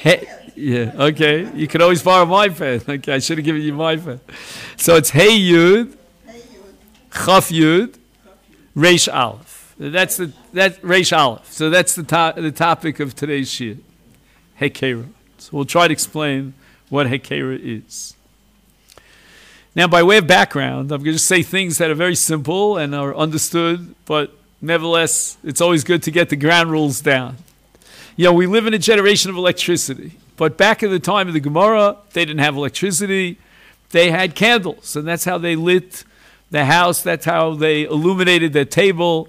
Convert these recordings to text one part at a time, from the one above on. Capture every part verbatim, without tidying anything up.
He, yeah, okay. You can always borrow my pen. Okay, I should have given you my pen. So it's Hey Yud, Chaf Yud, Reish Aleph. That's the that Reish Aleph. So that's the to, the topic of today's shir. Hekera. So we'll try to explain what Hekera is. Now, by way of background, I'm going to just say things that are very simple and are understood, but nevertheless, it's always good to get the ground rules down. You know, we live in a generation of electricity, but back in the time of the Gemara, they didn't have electricity. They had candles, and that's how they lit the house. That's how they illuminated their table.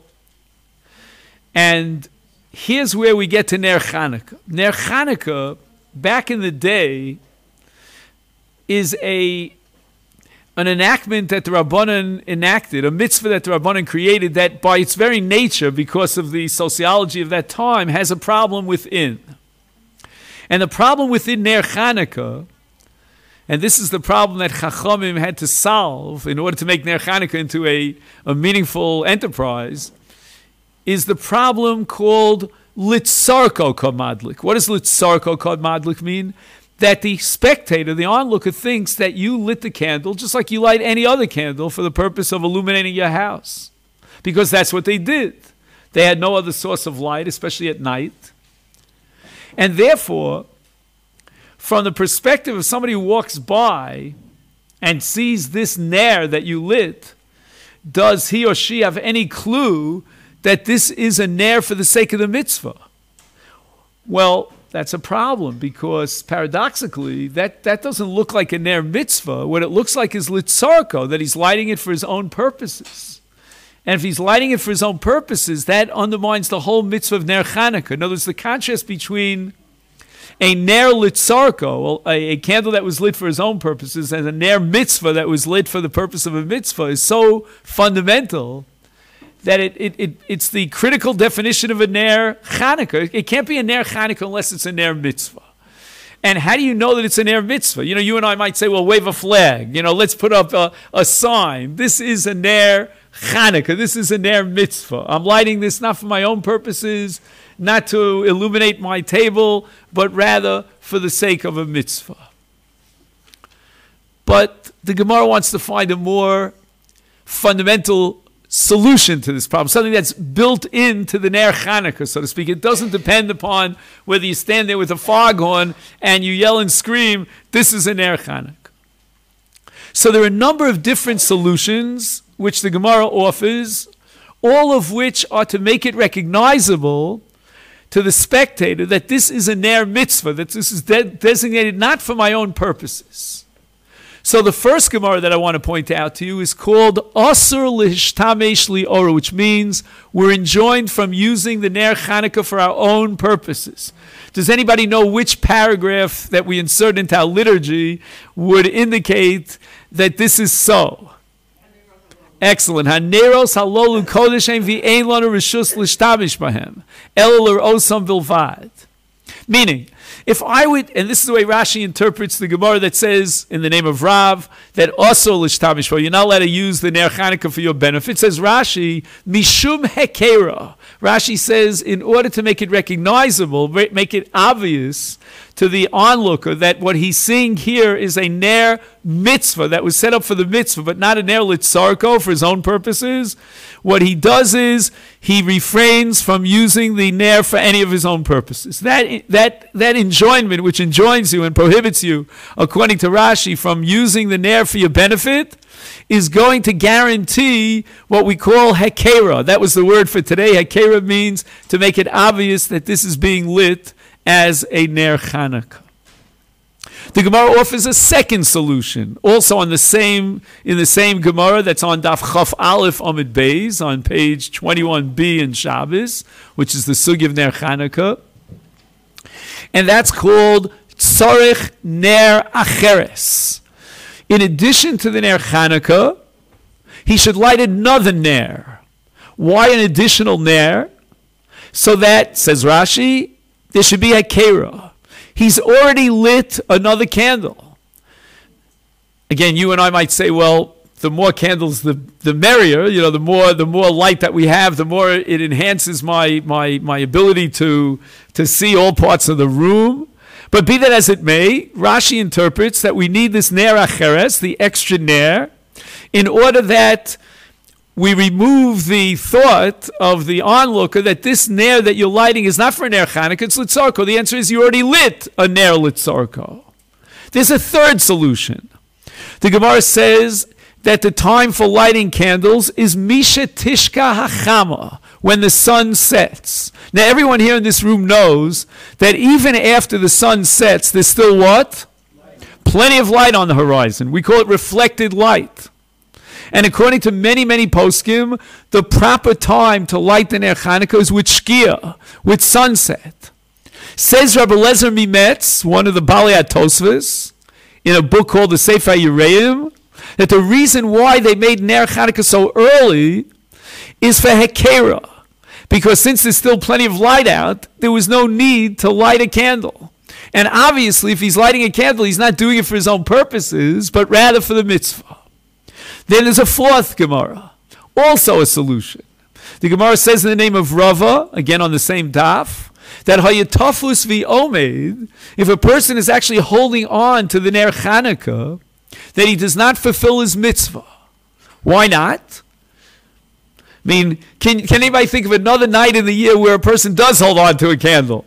And here's where we get to Ner Chanukah. Ner Chanukah, back in the day, is a an enactment that the Rabbanan enacted, a mitzvah that the Rabbanan created that by its very nature, because of the sociology of that time, has a problem within. And the problem within Ner Chanukah, and this is the problem that Chachamim had to solve in order to make Ner Chanukah into a, a meaningful enterprise, is the problem called Litzarko Kod Madlik. What does Litzarko Kod Madlik mean? That the spectator, the onlooker, thinks that you lit the candle just like you light any other candle for the purpose of illuminating your house. Because that's what they did. They had no other source of light, especially at night. And therefore, from the perspective of somebody who walks by and sees this ner that you lit, does he or she have any clue that this is a ner for the sake of the mitzvah? Well, that's a problem, because paradoxically, that, that doesn't look like a ner mitzvah. What it looks like is litzarko, that he's lighting it for his own purposes. And if he's lighting it for his own purposes, that undermines the whole mitzvah of Ner Chanukah. In other words, the contrast between a ner litzarko, a, a candle that was lit for his own purposes, and a ner mitzvah that was lit for the purpose of a mitzvah is so fundamental that it, it, it it's the critical definition of a Ner Chanukah. It can't be a Ner Chanukah unless it's a Ner Mitzvah. And how do you know that it's a Ner Mitzvah? You know, you and I might say, well, wave a flag. You know, let's put up a, a sign. This is a Ner Chanukah. This is a Ner Mitzvah. I'm lighting this not for my own purposes, not to illuminate my table, but rather for the sake of a mitzvah. But the Gemara wants to find a more fundamental solution to this problem, something that's built into the Ner Chanukah, so to speak. It doesn't depend upon whether you stand there with a foghorn and you yell and scream, this is a Ner Chanukah. So there are a number of different solutions which the Gemara offers, all of which are to make it recognizable to the spectator that this is a Ner Mitzvah, that this is de- designated not for my own purposes. So the first Gemara that I want to point out to you is called Asur Lishtamesh Li'ora, which means we're enjoined from using the Ner Chanukah for our own purposes. Does anybody know which paragraph that we insert into our liturgy would indicate that this is so? Excellent. Haneros halolu kodesh ein v'ein lanu rishus lishtamesh bahem ela l'osam bilvad. Meaning, if I would, and this is the way Rashi interprets the Gemara that says, in the name of Rav, that also l'shtamish bo, you're not allowed to use the Ner Chanukah for your benefit. Says Rashi, mishum hekera. Rashi says, in order to make it recognizable, make it obvious to the onlooker that what he's seeing here is a Ner mitzvah that was set up for the mitzvah, but not a Ner litzarko for his own purposes. What he does is he refrains from using the Ner for any of his own purposes. That, that, that enjoinment, which enjoins you and prohibits you, according to Rashi, from using the Ner for your benefit, is going to guarantee what we call hekera. That was the word for today. Hekera means to make it obvious that this is being lit as a Ner Chanukah. The Gemara offers a second solution, also on the same in the same Gemara that's on Daf Chaf Aleph Amud Beis on page twenty-one b in Shabbos, which is the Sugi of Ner Chanukah, and that's called Tzorech Ner Acheres. In addition to the Ner Chanukah, he should light another Ner. Why an additional Ner? So that, says Rashi, there should be a Kera. He's already lit another candle. Again, you and I might say, well, the more candles, the, the merrier. You know, the more the more light that we have, the more it enhances my my my ability to to see all parts of the room. But be that as it may, Rashi interprets that we need this ner acheres, the extra ner, in order that we remove the thought of the onlooker that this ner that you're lighting is not for ner Chanukah, it's litzarko. The answer is you already lit a ner litzarko. There's a third solution. The Gemara says that the time for lighting candles is Misha Tishka Hachama, when the sun sets. Now everyone here in this room knows that even after the sun sets, there's still what? Light. Plenty of light on the horizon. We call it reflected light. And according to many, many poskim, the proper time to light the Ner Chanukah is with Shkia, with sunset. Says Rabbi Lezer Mimetz, one of the Balei HaTosfos, in a book called the Sefer Yereim, that the reason why they made Ner Chanukah so early is for Hekera. Because since there's still plenty of light out, there was no need to light a candle. And obviously, if he's lighting a candle, he's not doing it for his own purposes, but rather for the mitzvah. Then there's a fourth Gemara, also a solution. The Gemara says in the name of Rava, again on the same daf, that hayatafus v'omed, if a person is actually holding on to the Ner Chanukah, that he does not fulfill his mitzvah. Why not? I mean, can, can anybody think of another night in the year where a person does hold on to a candle?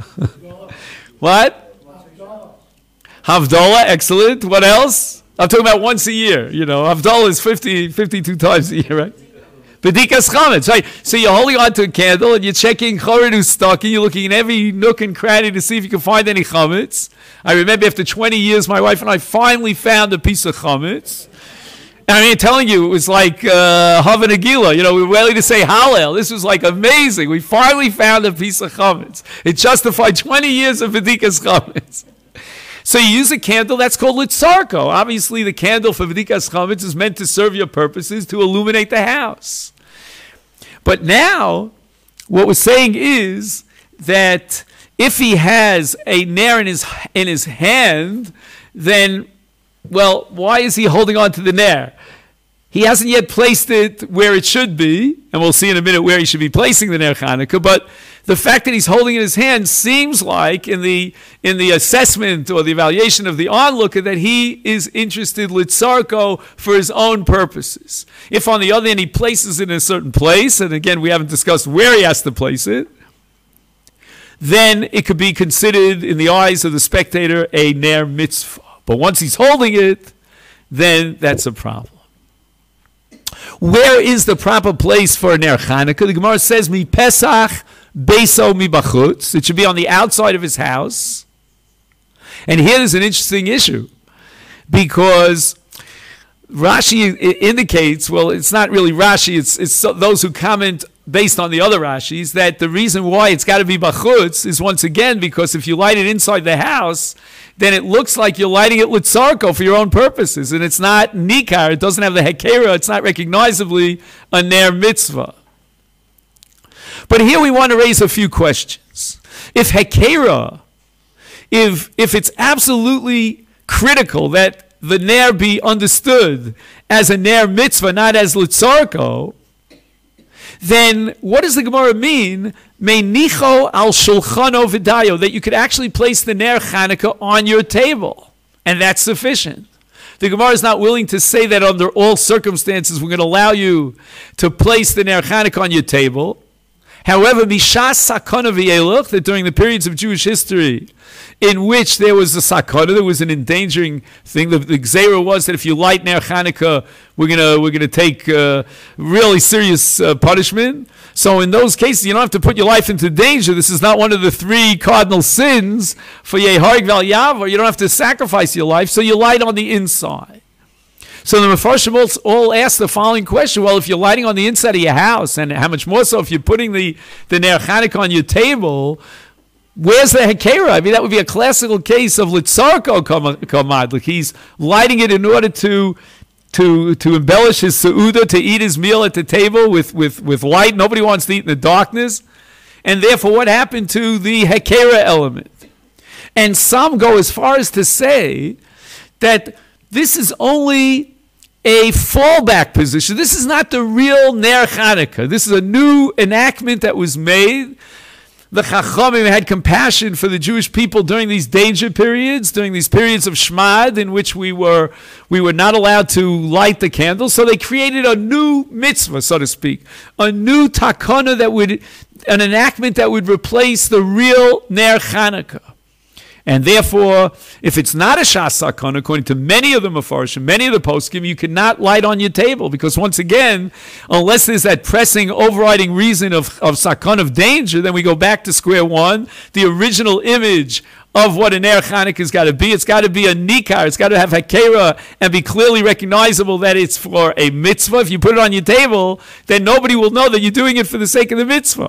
What? Havdalah, excellent. What else? I'm talking about once a year. You know, Havdalah is fifty, fifty-two times a year, right? B'dikas chametz, right? So you're holding on to a candle and you're checking chorin stocking. You're looking in every nook and cranny to see if you can find any chametz. I remember after twenty years, my wife and I finally found a piece of chametz. And I mean, telling you, it was like uh, Hava Nagila. You know, we were ready to say Hallel. This was like amazing. We finally found a piece of chametz. It justified twenty years of b'dikas chametz. So you use a candle, that's called litzarko. Obviously, the candle for b'dikas chametz is meant to serve your purposes, to illuminate the house. But now, what we're saying is that if he has a ner in his, in his hand, then, well, why is he holding on to the ner? He hasn't yet placed it where it should be, and we'll see in a minute where he should be placing the ner Chanukah, but the fact that he's holding it in his hand seems like, in the in the assessment or the evaluation of the onlooker, that he is interested litzarko for his own purposes. If, on the other hand, he places it in a certain place, and again, we haven't discussed where he has to place it, then it could be considered, in the eyes of the spectator, a ner mitzvah. But once he's holding it, then that's a problem. Where is the proper place for a ner Chanukah? The Gemara says, Mi Pesach Beiso mi bachutz. It should be on the outside of his house. And here there's an interesting issue, because Rashi indicates, well, it's not really Rashi, it's, it's those who comment based on the other Rashis, that the reason why it's got to be bachutz is, once again, because if you light it inside the house, then it looks like you're lighting it litzarko for your own purposes, and it's not nikar, it doesn't have the hekera, it's not recognizably a ner mitzvah. But here we want to raise a few questions. If hekera, if, if it's absolutely critical that the ner be understood as a ner mitzvah, not as litzarko, then what does the Gemara mean, meinicho al shulchano v'dayo, that you could actually place the ner Chanukah on your table, and that's sufficient? The Gemara is not willing to say that under all circumstances we're going to allow you to place the ner Chanukah on your table. However, mishas sakana v'yeluch, that during the periods of Jewish history in which there was a sakana, there was an endangering thing, the, the gzeira was that if you light ner Chanukah, we're gonna we're gonna take uh, really serious uh, punishment. So in those cases, you don't have to put your life into danger. This is not one of the three cardinal sins for yeharg val yavar. You don't have to sacrifice your life, so you light on the inside. So the Mefarshim all ask the following question: well, if you're lighting on the inside of your house, and how much more so if you're putting the, the ner Chanukah on your table, where's the hekera? I mean, that would be a classical case of litzarko kamad. Like he's lighting it in order to to to embellish his seuda, to eat his meal at the table with, with, with light. Nobody wants to eat in the darkness. And therefore, what happened to the hekera element? And some go as far as to say that this is only a fallback position. This is not the real ner Chanukah. This is a new enactment that was made the Chachamim had compassion for the Jewish people during these danger periods, during these periods of Shmad in which we were we were not allowed to light the candles. So they created a new mitzvah, so to speak, a new takana that would, an enactment that would replace the real Ner Chanukah. And therefore, if it's not a Shas Sakon, according to many of the Mefarshim, many of the poskim, you cannot light on your table. Because once again, unless there's that pressing, overriding reason of, of Sakon, of danger, then we go back to square one. The original image of what an Ner Chanukah has got to be. It's got to be a nikar. It's got to have hakera and be clearly recognizable that it's for a mitzvah. If you put it on your table, then nobody will know that you're doing it for the sake of the mitzvah.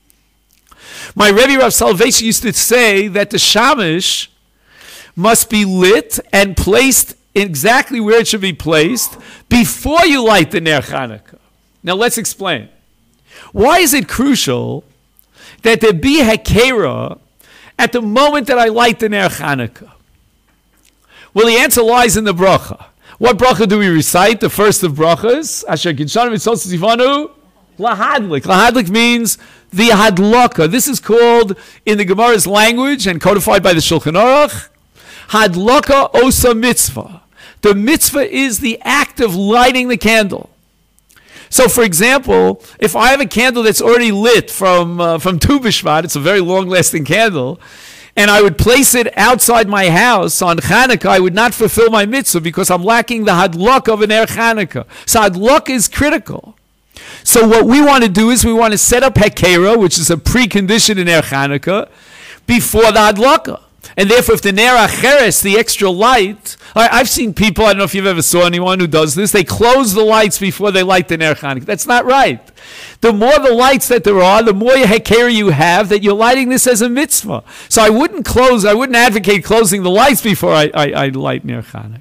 My Rebbe Rav Salvation used to say that the shamish must be lit and placed exactly where it should be placed before you light the Ner Chanukah. Now let's explain. Why is it crucial that there be hakera at the moment that I light the Ner Chanukah? Well, the answer lies in the bracha. What bracha do we recite? The first of brachas. Asher kinshanu mitzvos tzivanu lahadlik. Lahadlik means the hadlaka. This is called, in the Gemara's language and codified by the Shulchan Aruch, hadlaka osa mitzvah. The mitzvah is the act of lighting the candle. So, for example, if I have a candle that's already lit from uh, from Tu B'Shvat, it's a very long-lasting candle, and I would place it outside my house on Chanukah, I would not fulfill my mitzvah because I'm lacking the hadlaka of an Ner Chanukah. So hadlaka is critical. So what we want to do is we want to set up Hekera, which is a precondition in Ner Chanukah, before the Hadlaka. And therefore, if the Ner Acheres, the extra light, I, I've seen people, I don't know if you've ever saw anyone who does this, they close the lights before they light the Ner Chanukah. That's not right. The more the lights that there are, the more Hekera you have, that you're lighting this as a mitzvah. So I wouldn't close, I wouldn't advocate closing the lights before I, I, I light Ner Chanukah.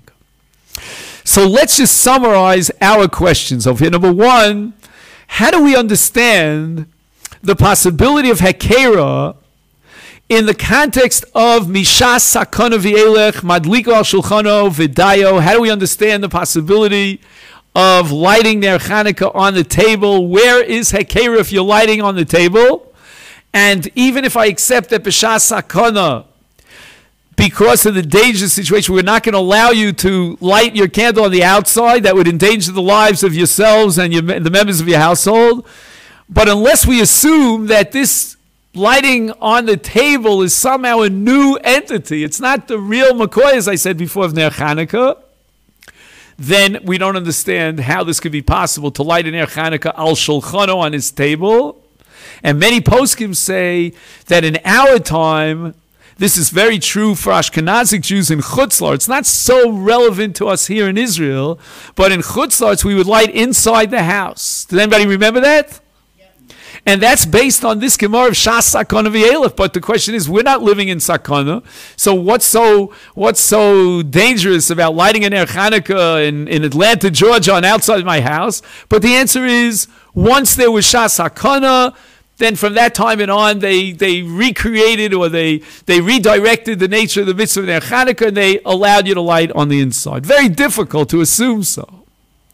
So let's just summarize our questions over here. Number one, how do we understand the possibility of Hekera in the context of Mishas Sakana V'elech, Madliko al Shulchano V'dayo? How do we understand the possibility of lighting Ner Chanukah on the table? Where is Hekera if you're lighting on the table? And even if I accept that B'Shas Sakana, because of the dangerous situation, we're not going to allow you to light your candle on the outside. That would endanger the lives of yourselves and your, the members of your household. But unless we assume that this lighting on the table is somehow a new entity, it's not the real McCoy, as I said before, of Ner Chanukah, then we don't understand how this could be possible to light an Ner Chanukah al Shulchano on his table. And many poskim say that in our time, this is very true for Ashkenazic Jews in Chutz La'aretz. It's not so relevant to us here in Israel, but in Chutz La'aretz we would light inside the house. Does anybody remember that? Yeah. And that's based on this Gemara of Shas Sakana V'elech. But the question is, we're not living in Sakana, so what's so what's so dangerous about lighting an Ner Chanukah in, in Atlanta, Georgia, on outside of my house? But the answer is, once there was Shas Sakana, then from that time and on, they, they recreated or they, they redirected the nature of the mitzvah of Ner Chanukah, and they allowed you to light on the inside. Very difficult to assume so.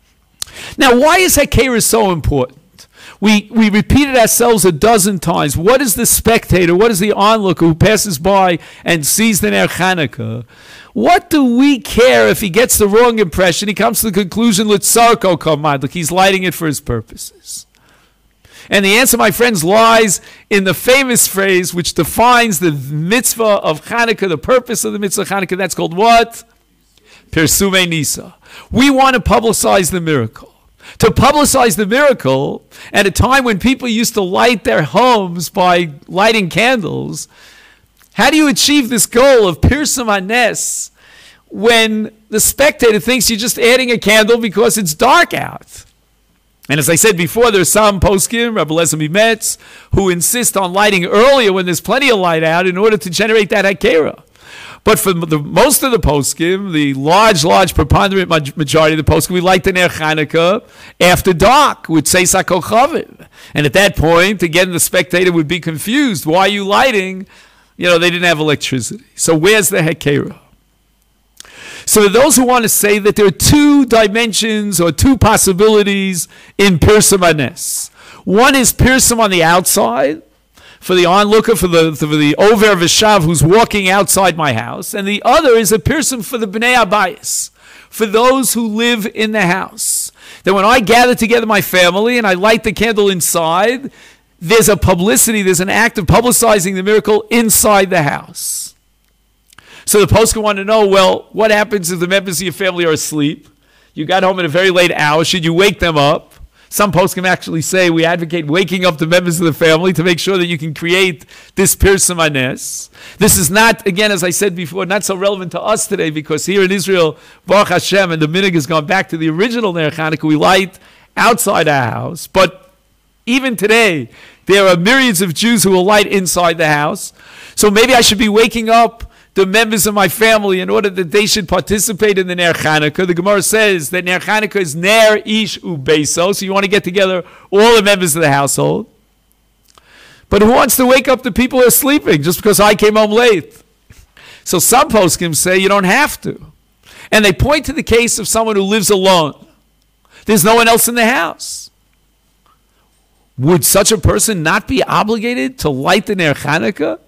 Now, why is Hekera so important? We, we repeated ourselves a dozen times. What is the spectator, what is the onlooker who passes by and sees the Ner Chanukah? What do we care if he gets the wrong impression? He comes to the conclusion, Litzarko Kamad, like he's lighting it for his purposes. And the answer, my friends, lies in the famous phrase which defines the mitzvah of Chanukah, the purpose of the mitzvah of Chanukah. That's called what? Persume Nisa. We want to publicize the miracle. To publicize the miracle at a time when people used to light their homes by lighting candles, how do you achieve this goal of Pirsum Hanes when the spectator thinks you're just adding a candle because it's dark out? And as I said before, there's some poskim, Rabbi Eliezer Metz, who insist on lighting earlier when there's plenty of light out in order to generate that Hekera. But for the, most of the poskim, the large, large preponderant majority of the poskim, we light the Ner Chanukah after dark with Seis HaKochaviv. And at that point, again, the spectator would be confused. Why are you lighting? You know, they didn't have electricity. So where's the Hekera? So those who want to say that there are two dimensions or two possibilities in Pirsum Hanes. One is Pirsum on the outside. for the onlooker, for the for the over v'shav who's walking outside my house, and the other is a person for the bnei abayis, for those who live in the house. That when I gather together my family and I light the candle inside, there's a publicity, there's an act of publicizing the miracle inside the house. So the poskim want to know, well, what happens if the members of your family are asleep? You got home at a very late hour. Should you wake them up? Some poskim actually say we advocate waking up the members of the family to make sure that you can create this Pirsum Hanes. This is not, again, as I said before, not so relevant to us today because here in Israel, Baruch Hashem, and the minhag has gone back to the original Ner Chanukah, we light outside our house. But even today, there are myriads of Jews who will light inside the house. So maybe I should be waking up the members of my family in order that they should participate in the Ner Chanukah. The Gemara says that Ner Chanukah is Ner Ish Ubeso, so you want to get together all the members of the household. But who wants to wake up the people who are sleeping just because I came home late? So some poskim say you don't have to. And they point to the case of someone who lives alone. There's no one else in the house. Would such a person not be obligated to light the Ner Chanukah?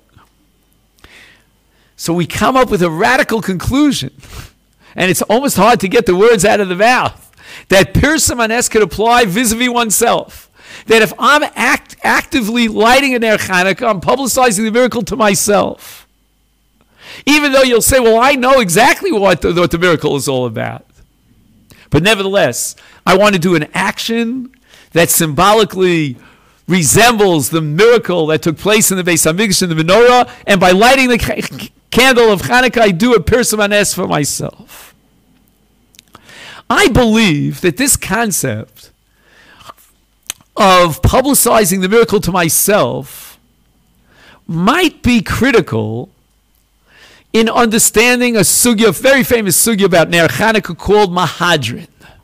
So we come up with a radical conclusion, and it's almost hard to get the words out of the mouth, that Pirsum Hanes could apply vis-a-vis oneself. That if I'm act, actively lighting a Ner Chanukah, I'm publicizing the miracle to myself. Even though you'll say, well, I know exactly what the, what the miracle is all about. But nevertheless, I want to do an action that symbolically resembles the miracle that took place in the Beis Hamikdash, in the menorah, and by lighting the candle of Hanukkah, I do a Pirsum Hanes for myself. I believe that this concept of publicizing the miracle to myself might be critical in understanding a sugya, a very famous sugya about Ner Chanukah called Mahadrin.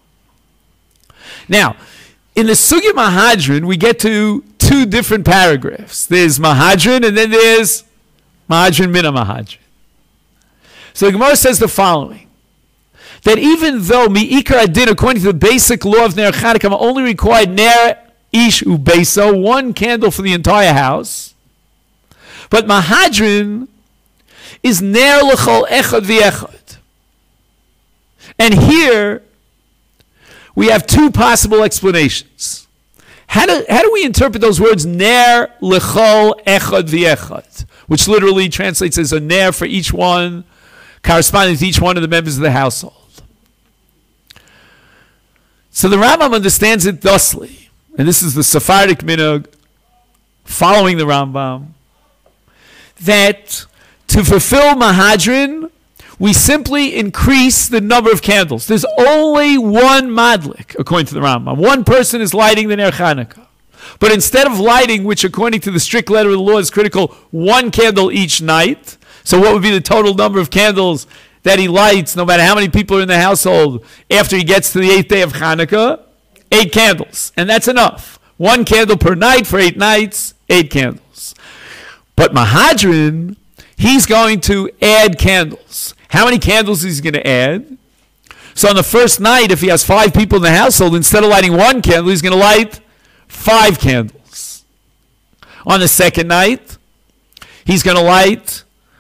Now, in the Sugya Mahadrin, we get to two different paragraphs. There's Mahadrin, and then there's Mahadrin Mina Mahadrin. So the Gemara says the following, that even though Mi'ikar Adin, according to the basic law of Ner Chanukah, I'm only required Ner Ish Ubeso, one candle for the entire house, but Mahadrin is Ner L'chol Echad V'Echad. And here, we have two possible explanations. How do, how do we interpret those words, Ner L'chol Echad V'Echad, which literally translates as a Ner for each one, corresponding to each one of the members of the household? So the Rambam understands it thusly, and this is the Sephardic minhag following the Rambam, that to fulfill Mahadrin, we simply increase the number of candles. There's only one madlik, according to the Rambam. One person is lighting the Ner Chanukah. But instead of lighting, which according to the strict letter of the law is critical, one candle each night, so what would be the total number of candles that he lights, no matter how many people are in the household, after he gets to the eighth day of Chanukah? Eight candles. And that's enough. One candle per night for eight nights, eight candles. But Mahadrin, he's going to add candles. How many candles is he going to add? So on the first night, if he has five people in the household, instead of lighting one candle, he's going to light five candles. On the second night, he's going to light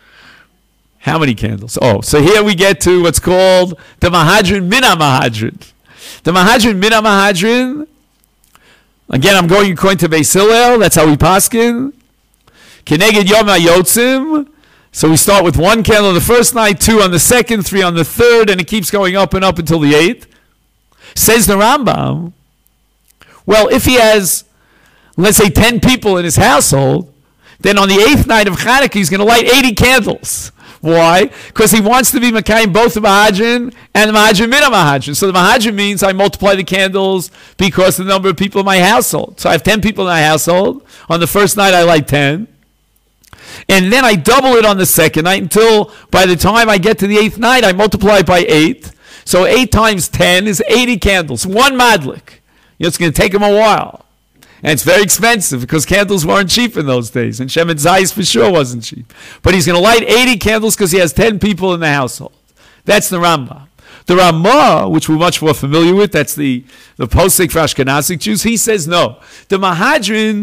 how many candles? Oh, so here we get to what's called the Mahadrin Mina Mahadrin. The Mahadrin Mina Mahadrin, again, I'm going according to Beis Hillel, that's how we paskin. Keneged Yom HaYotzim. So we start with one candle on the first night, two on the second, three on the third, and it keeps going up and up until the eighth. Says the Rambam, well, if he has, let's say, ten people in his household, then on the eighth night of Chanukah, he's going to light eighty candles. Why? Because he wants to be Makayim both the Mahadrin and the Mahadrin Mina Mahadrin. So the Mahadrin means I multiply the candles because of the number of people in my household. So I have ten people in my household. On the first night, I light ten. And then I double it on the second night until by the time I get to the eighth night, I multiply it by eight. So eight times ten is eighty candles. One madlik. You know, it's going to take him a while. And it's very expensive because candles weren't cheap in those days. And Shemen Zayis for sure wasn't cheap. But he's going to light eighty candles because he has ten people in the household. That's the Rambam. The Ramah, which we're much more familiar with, that's the, the posek for Ashkenazic Jews, he says no. The Mahadrin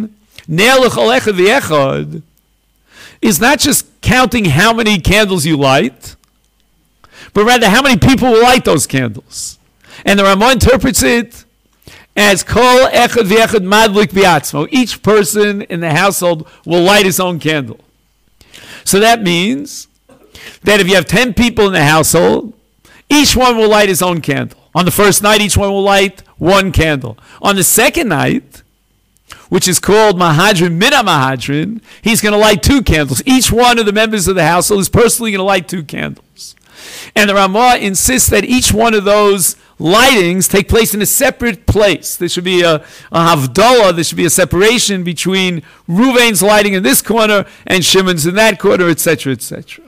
Ner l'chol echad v'echad is not just counting how many candles you light, but rather how many people will light those candles. And the Ramah interprets it as kol echad v'echad madlik b'atzmo. Each person in the household will light his own candle. So that means that if you have ten people in the household, each one will light his own candle. On the first night, each one will light one candle. On the second night, which is called Mahadrin Mina Mahadrin, he's going to light two candles. Each one of the members of the household is personally going to light two candles. And the Ramah insists that each one of those lightings take place in a separate place. There should be a, a havdalah, there should be a separation between Ruvain's lighting in this corner and Shimon's in that corner, et cetera, et cetera.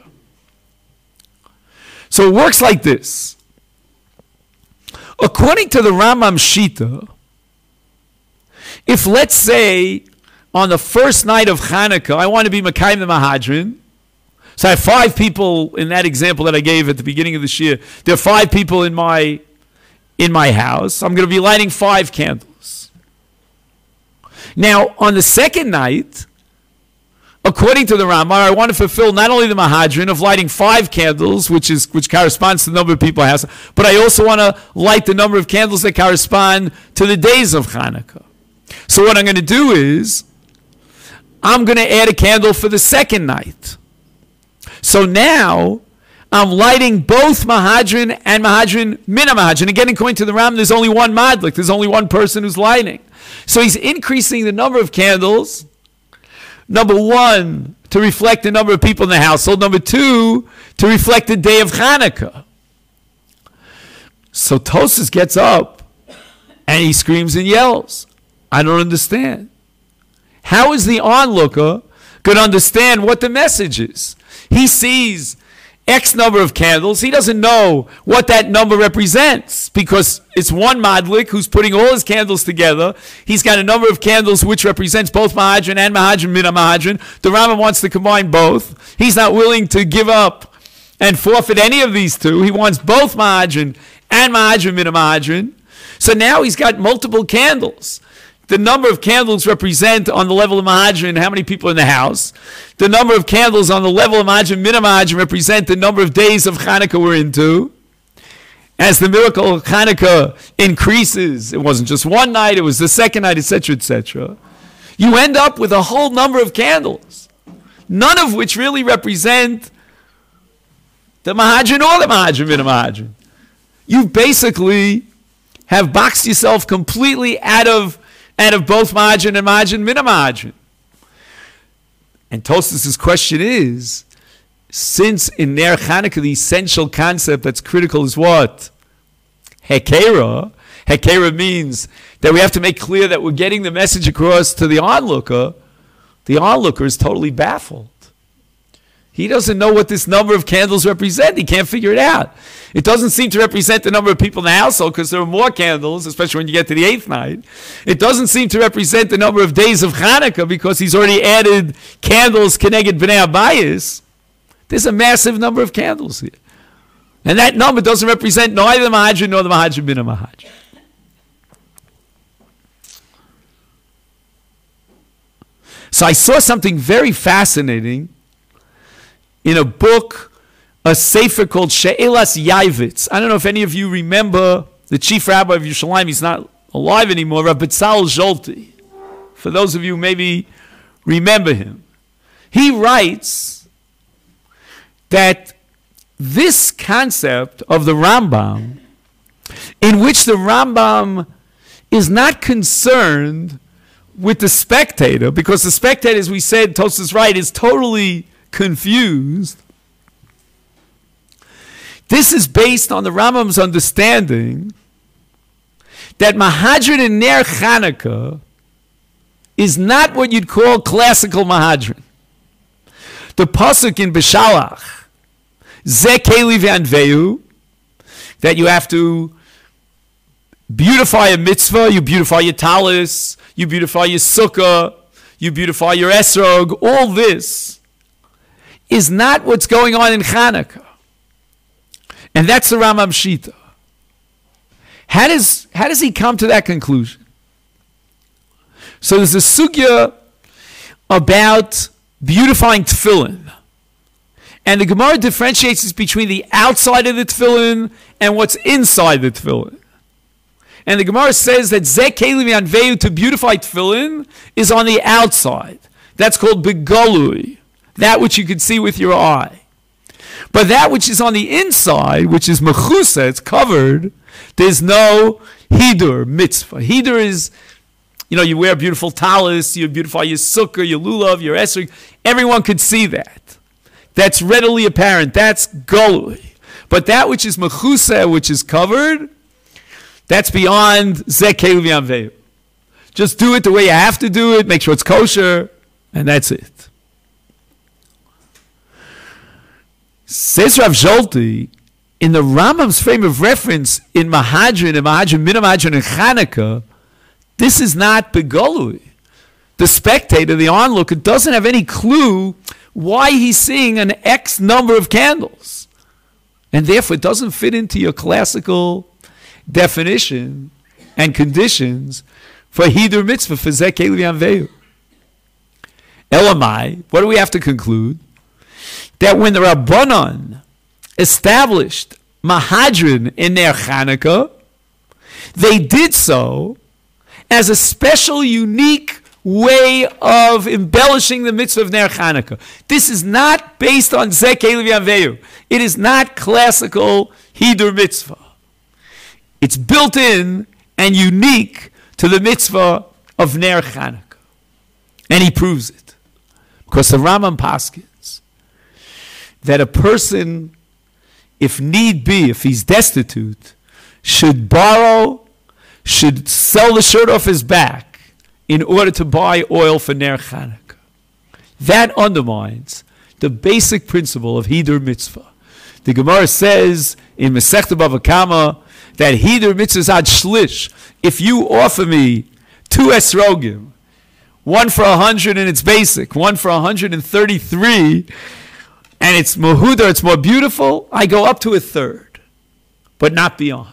So it works like this. According to the Rambam Shita, if, let's say, on the first night of Hanukkah, I want to be Mekayim the Mahadrin, so I have five people in that example that I gave at the beginning of this year. There are five people in my in my house. I'm going to be lighting five candles. Now, on the second night, according to the Rambam, I want to fulfill not only the Mahadrin of lighting five candles, which is which corresponds to the number of people in the house, but I also want to light the number of candles that correspond to the days of Hanukkah. So what I'm going to do is, I'm going to add a candle for the second night. So now, I'm lighting both Mahadrin and Mahadrin Mina Mahadrin. Again, according to the Ram, there's only one Madlik. There's only one person who's lighting. So he's increasing the number of candles. Number one, to reflect the number of people in the household. Number two, to reflect the day of Hanukkah. So Tosas gets up and he screams and yells. I don't understand. How is the onlooker going to understand what the message is? He sees X number of candles. He doesn't know what that number represents because it's one Madlik who's putting all his candles together. He's got a number of candles which represents both Mahadrin and Mahadrin Mina Mahadrin. The Rambam wants to combine both. He's not willing to give up and forfeit any of these two. He wants both Mahadrin and Mahadrin Mina Mahadrin. So now he's got multiple candles. The number of candles represent on the level of Mahadrin how many people in the house. The number of candles on the level of Mahadrin, Mina Mahadrin, represent the number of days of Hanukkah we're into. As the miracle of Hanukkah increases, it wasn't just one night, it was the second night, et cetera, et cetera. You end up with a whole number of candles, none of which really represent the Mahadrin or the Mahadrin, Mina Mahadrin. You basically have boxed yourself completely out of out of both Mahadrin and Mahadrin, Mina Mahadrin. And Tosfos' question is, since in Ner Chanukah the essential concept that's critical is what? Hekera. Hekera means that we have to make clear that we're getting the message across to the onlooker. The onlooker is totally baffled. He doesn't know what this number of candles represent. He can't figure it out. It doesn't seem to represent the number of people in the household because there are more candles, especially when you get to the eighth night. It doesn't seem to represent the number of days of Hanukkah because he's already added candles Keneged Bnei Abayis. There's a massive number of candles here. And that number doesn't represent neither the Mahadrin nor the Mahadrin Mina Mahadrin. So I saw something very fascinating in a book, a sefer called She'elas Yavitz. I don't know if any of you remember the chief rabbi of Yerushalayim. He's not alive anymore, Rabbi Tzal Zolti. For those of you who maybe remember him. He writes that this concept of the Rambam, in which the Rambam is not concerned with the spectator, because the spectator, as we said, Tosfos right, is totally confused. This is based on the Rambam's understanding that Mahadrin in Ner Chanukah is not what you'd call classical Mahadrin. The pasuk in Beshalach, Ze Keli V'Anveu, that you have to beautify a mitzvah, you beautify your talis, you beautify your sukkah, you beautify your esrog, all this is not what's going on in Chanukah. And that's the Rambam Shita. How does, how does he come to that conclusion? So there's a sugya about beautifying tefillin. And the Gemara differentiates between the outside of the tefillin and what's inside the tefillin. And the Gemara says that Zeh Kelim Yanveu, to beautify tefillin, is on the outside. That's called begolui, that which you can see with your eye. But that which is on the inside, which is mechusa, it's covered, there's no hidur mitzvah. Hidur is, you know, you wear beautiful talis, you beautify your sukkah, your lulav, your esrog. Everyone could see that. That's readily apparent. That's golui. But that which is mechusa, which is covered, that's beyond Zeh Kelim Yanveu. Just do it the way you have to do it, make sure it's kosher, and that's it. Says Rav Zolti, in the Rambam's frame of reference in Mahadrin, and Mahadrin, Min Mahadrin, and Chanukah, this is not begolui. The spectator, the onlooker, doesn't have any clue why he's seeing an X number of candles. And therefore, it doesn't fit into your classical definition and conditions for hidur mitzvah, for Zeh Kelim Yanveu. Elamai, what do we have to conclude? That when the Rabbanon established Mahadrin in their Chanukah, they did so as a special, unique way of embellishing the mitzvah of Ner Chanukah. This is not based on Zeh Kelim Yanveu. It is not classical hidur mitzvah. It's built in and unique to the mitzvah of Ner Chanukah. And he proves it. Because the Rambam paskins that a person, if need be, if he's destitute, should borrow, should sell the shirt off his back in order to buy oil for Ner Chanukah. That undermines the basic principle of hidur mitzvah. The Gemara says in Masechta Bava Kama that hidur mitzvah is ad shlish. If you offer me two esrogim, one for a hundred and it's basic, one for a hundred and thirty-three, and it's mahudar, it's more beautiful, I go up to a third, but not beyond.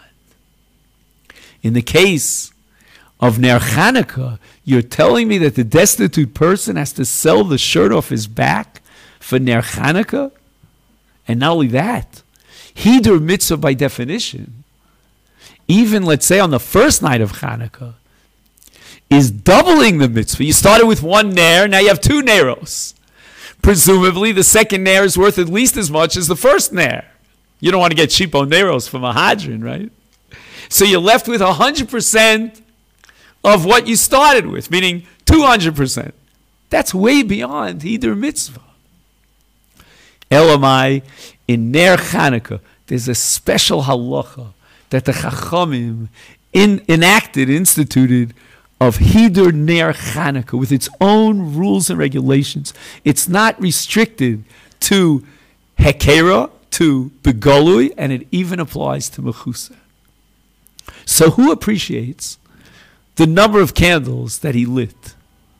In the case of Ner Chanukah, you're telling me that the destitute person has to sell the shirt off his back for Ner Chanukah? And not only that, hidur mitzvah by definition, even let's say on the first night of Chanukah, is doubling the mitzvah. You started with one ner, now you have two neros. Presumably, the second ner is worth at least as much as the first ner. You don't want to get cheapo neros from a hadron, right? So you're left with one hundred percent of what you started with, meaning two hundred percent. That's way beyond hidur mitzvah. Elamai, in Ner Chanukah, there's a special halacha that the Chachamim in, enacted, instituted, of hidur Ner Chanukah with its own rules and regulations. It's not restricted to hekera, to begolui, and it even applies to mechusa. So who appreciates the number of candles that he lit?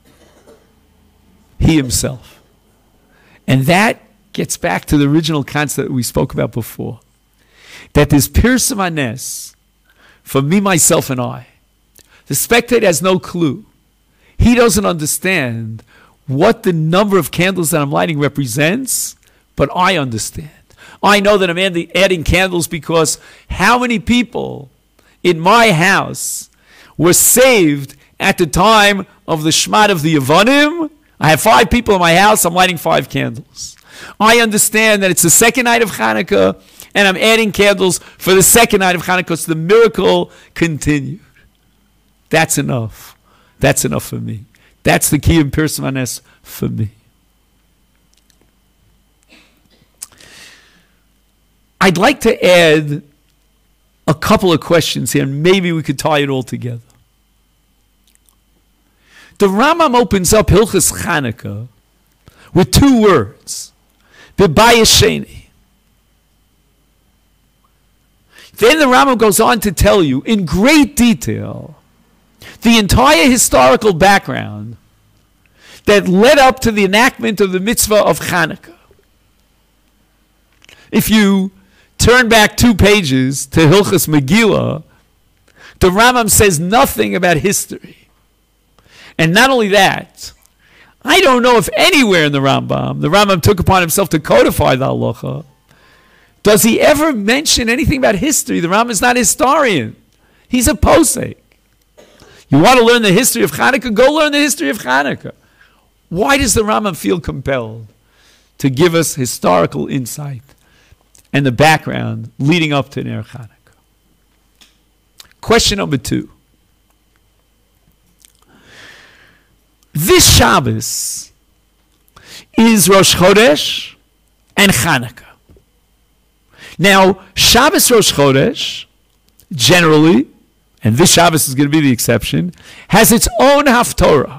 He himself. And that gets back to the original concept that we spoke about before. That there's pirsum hanes for me, myself, and I. The spectator has no clue. He doesn't understand what the number of candles that I'm lighting represents, but I understand. I know that I'm adding candles because how many people in my house were saved at the time of the Shmat of the Yevonim? I have five people in my house, I'm lighting five candles. I understand that it's the second night of Chanukah, and I'm adding candles for the second night of Chanukah, so the miracle continued. That's enough. That's enough for me. That's the key in pirsum hanes for me. I'd like to add a couple of questions here, and maybe we could tie it all together. The Rambam opens up Hilchas Chanukah with two words, B'bayasheni. Then the Rambam goes on to tell you in great detail the entire historical background that led up to the enactment of the mitzvah of Chanukah. If you turn back two pages to Hilchas Megillah, the Rambam says nothing about history. And not only that, I don't know if anywhere in the Rambam, the Rambam took upon himself to codify the halacha. Does he ever mention anything about history? The Rambam is not a historian. He's a posek. You want to learn the history of Hanukkah? Go learn the history of Hanukkah. Why does the Rambam feel compelled to give us historical insight and the background leading up to Ner Hanukkah? Question number two. This Shabbos is Rosh Chodesh and Hanukkah. Now, Shabbos Rosh Chodesh, generally, and this Shabbos is going to be the exception, has its own Haftorah.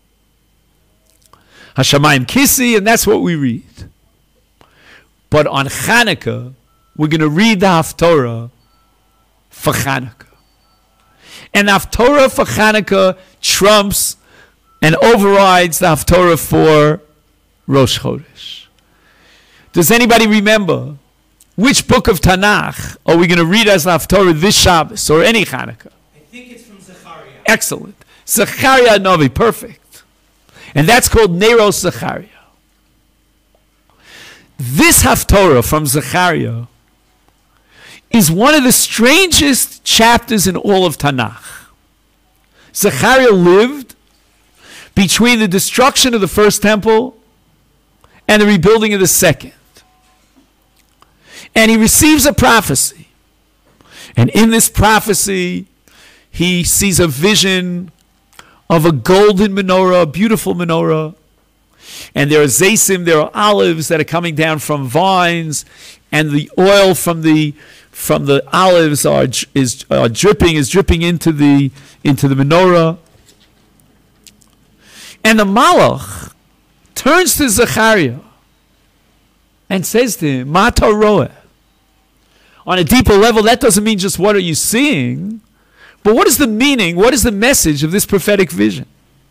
Hashamayim Kissi, and that's what we read. But on Hanukkah, we're going to read the Haftorah for Hanukkah. And the Haftorah for Hanukkah trumps and overrides the Haftorah for Rosh Chodesh. Does anybody remember which book of Tanakh are we going to read as the Haftorah this Shabbos or any Hanukkah? I think it's from Zechariah. Excellent. Zechariah Novi, perfect. And that's called Neros Zechariah. This Haftorah from Zechariah is one of the strangest chapters in all of Tanakh. Zechariah lived between the destruction of the first temple and the rebuilding of the second. And he receives a prophecy. And in this prophecy, he sees a vision of a golden menorah, a beautiful menorah. And there are zaysim, there are olives that are coming down from vines, and the oil from the from the olives are is are dripping is dripping into the into the menorah. And the Malach turns to Zechariah and says to him, Ma taroeh. On a deeper level, that doesn't mean just what are you seeing, but what is the meaning, what is the message of this prophetic vision?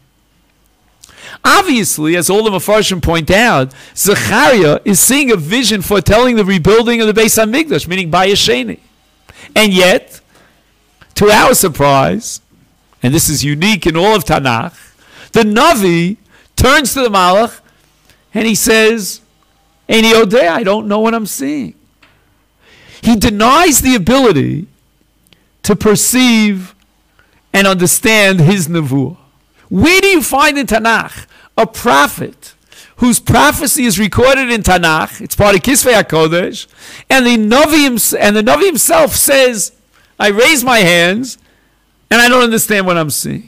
Obviously, as all the Mefarshim point out, Zechariah is seeing a vision foretelling the rebuilding of the Beis HaMikdash, meaning Bayis Sheni. And yet, to our surprise, and this is unique in all of Tanakh, the Navi turns to the Malach and he says, Eini Yodea, I don't know what I'm seeing. He denies the ability to perceive and understand his nevuah. Where do you find in Tanakh a prophet whose prophecy is recorded in Tanakh? It's part of Kisvei HaKodesh, and the Navi and the Navi himself says, "I raise my hands, and I don't understand what I'm seeing."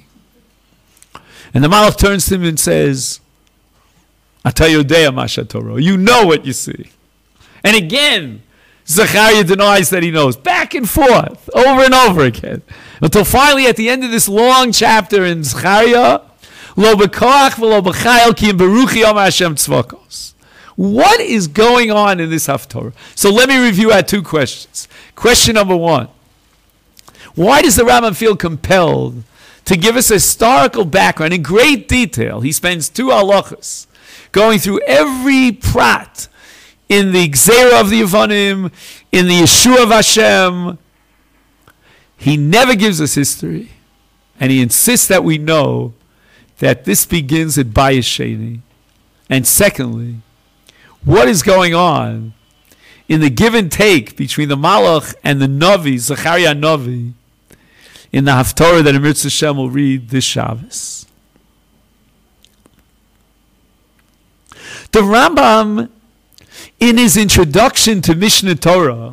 And the Malach turns to him and says, "Ata yodea ma she'torah." You know what you see. And again, Zechariah denies that he knows. Back and forth, over and over again. Until finally, at the end of this long chapter in Zechariah, Lo b'koach v'lo b'chayil ki im beruchi yom Hashem tzvokos. What is going on in this Haftorah? So let me review our two questions. Question number one. Why does the Rambam feel compelled to give us a historical background in great detail? He spends two halachas going through every prat in the Gzeira of the Yevonim, in the Yeshua of Hashem. He never gives us history, and he insists that we know that this begins at Bayis Sheni. And secondly, what is going on in the give and take between the Malach and the Navi, Zechariah Navi, in the Haftorah that Emir Hashem will read this Shabbos. The Rambam, in his introduction to Mishnah Torah,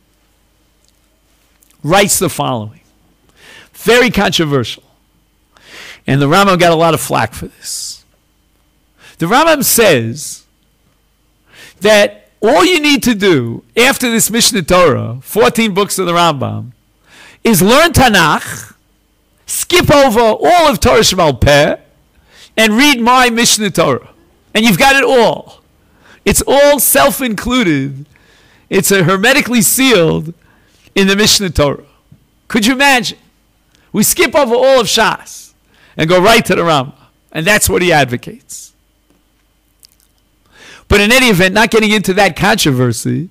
writes the following. Very controversial. And the Rambam got a lot of flack for this. The Rambam says that all you need to do after this Mishnah Torah, fourteen books of the Rambam, is learn Tanakh, skip over all of Torah Sheba'al Peh, and read my Mishnah Torah. And you've got it all. It's all self-included. It's a hermetically sealed in the Mishnah Torah. Could you imagine? We skip over all of Shas and go right to the Rambam. And that's what he advocates. But in any event, not getting into that controversy,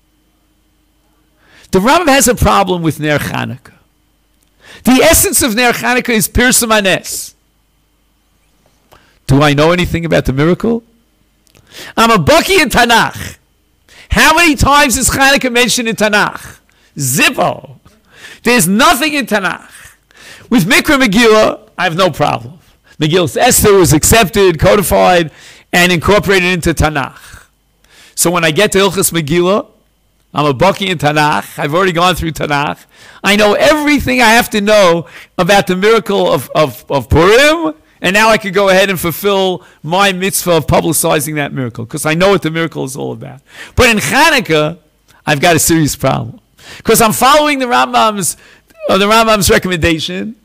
the Rambam has a problem with Ner Chanukah. The essence of Ner Chanukah is Pirsum Hanes. Do I know anything about the miracle? I'm a Baki in Tanakh. How many times is Chanukah mentioned in Tanakh? Zippo. There's nothing in Tanakh. With Mikra Megillah, I have no problem. Megillah Esther was accepted, codified, and incorporated into Tanakh. So when I get to Hilchas Megillah, I'm a Baki in Tanakh. I've already gone through Tanakh. I know everything I have to know about the miracle of, of, of Purim, and now I could go ahead and fulfill my mitzvah of publicizing that miracle, because I know what the miracle is all about. But in Chanukah, I've got a serious problem, because I'm following the Rambam's, uh, the Rambam's recommendation.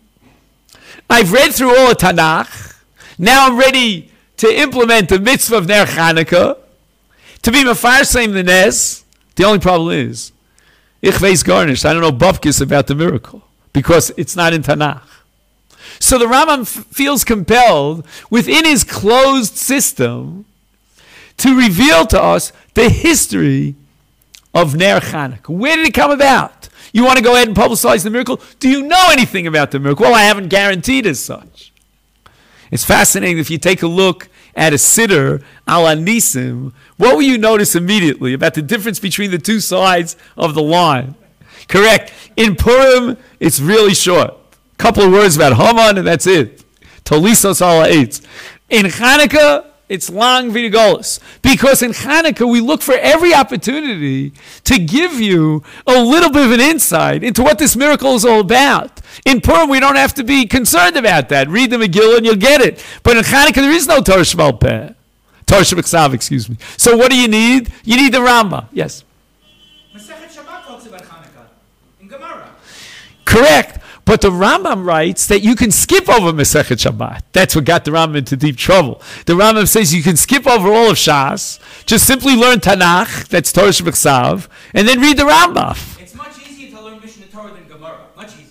I've read through all of Tanakh. Now I'm ready to implement the mitzvah of Ner Chanukah, to be Mefarseim the Nes. The only problem is, ich weiß garnished. I don't know bupkis about the miracle, because it's not in Tanakh. So the Rambam f- feels compelled, within his closed system, to reveal to us the history of Ner Chanukah. Where did it come about? You want to go ahead and publicize the miracle? Do you know anything about the miracle? Well, I haven't guaranteed as such. It's fascinating if you take a look at a siddur ala Nisim. What will you notice immediately about the difference between the two sides of the line? Correct. In Purim, it's really short. A couple of words about Haman, and that's it. Tolisos ala eitz. In Chanukah, it's long vidigolis. Because in Chanukah, we look for every opportunity to give you a little bit of an insight into what this miracle is all about. In Purim, we don't have to be concerned about that. Read the Megillah and you'll get it. But in Chanukah, there is no Torah Sheba'al Peh. Torah Sheba'al, excuse me. So what do you need? You need the Rambam. Yes? Masechet Shabbat talks about Chanukah in Gemara. Correct. But the Rambam writes that you can skip over Masechet Shabbat. That's what got the Rambam into deep trouble. The Rambam says you can skip over all of Shas, just simply learn Tanakh, that's Torah Sheba'al, and then read the Rambam. It's much easier to learn Mishnah Torah than Gemara. Much easier.